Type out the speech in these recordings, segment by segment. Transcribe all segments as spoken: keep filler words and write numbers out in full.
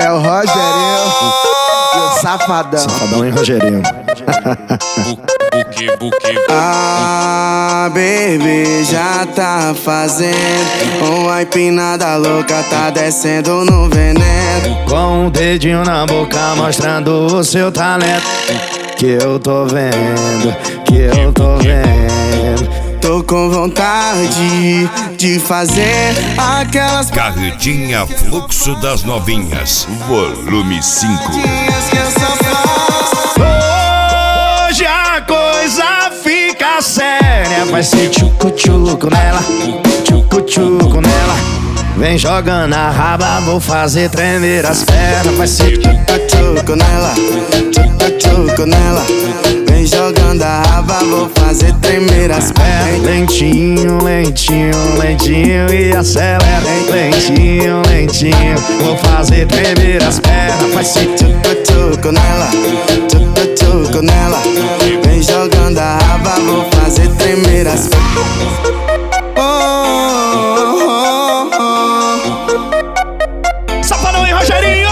É o Rogerinho e o Safadão. Safadão e Rogerinho. Ah, baby, já tá fazendo uma empinada louca, tá descendo no veneno. Com o dedinho na boca mostrando o seu talento. Que eu tô vendo, que eu tô vendo. Tô com vontade de fazer aquelas Carretinha Fluxo das Novinhas, volume cinco. que eu só faço. Hoje a coisa fica séria. Vai ser tchucu-tchucu nela, tchucu-tchucu nela. Vem jogando a raba, vou fazer tremer as pernas. Vai ser Tchucu nela, tchucu nela. Vem jogando a raba, vou fazer tremer as pernas. lentinho, lentinho, lentinho e acelera. Lentinho, lentinho, vou fazer tremer as pernas. Vai ser Tchucu nela, tchucu nela. Vem jogando a raba, vou fazer tremer as pernas. Safadão e Rogerinho!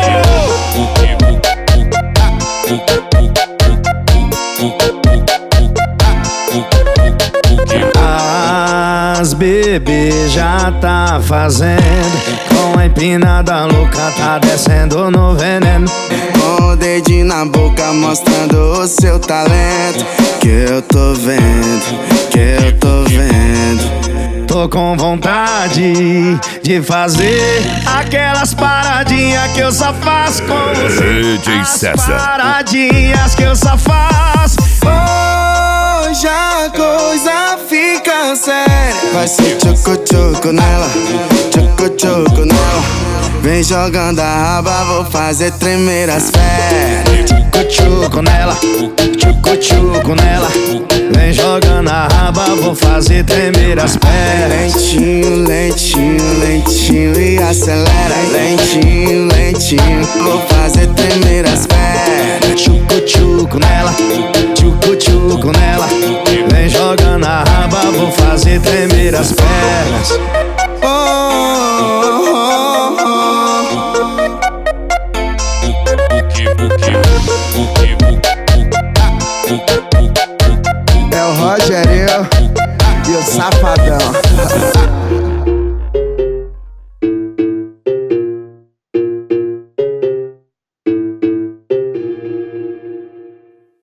As bebê já tá fazendo. Com a empinada louca tá descendo no veneno. Com o dedinho na boca mostrando o seu talento. Que eu tô vendo, que eu tô vendo. Tô com vontade de fazer aquelas paradinhas que eu só faço com você. D J As César. paradinhas que eu só faço. Hoje a coisa fica séria. Vai ser tchucu-tchucu nela, tchucu-tchucu nela. Vem jogando a raba, vou fazer tremer as pernas. Tchucu-tchucu nela, tchucu-tchucu nela. Vem jogando a raba, vou fazer tremer as pernas. Lentinho, lentinho, lentinho e acelera. Lentinho, lentinho, vou fazer tremer as pernas. Tchucu-tchucu nela, tchucu-tchucu nela. Vem jogando a raba, vou fazer tremer as pernas. Oh, oh, oh, oh. É o Rogerinho e o Safadão.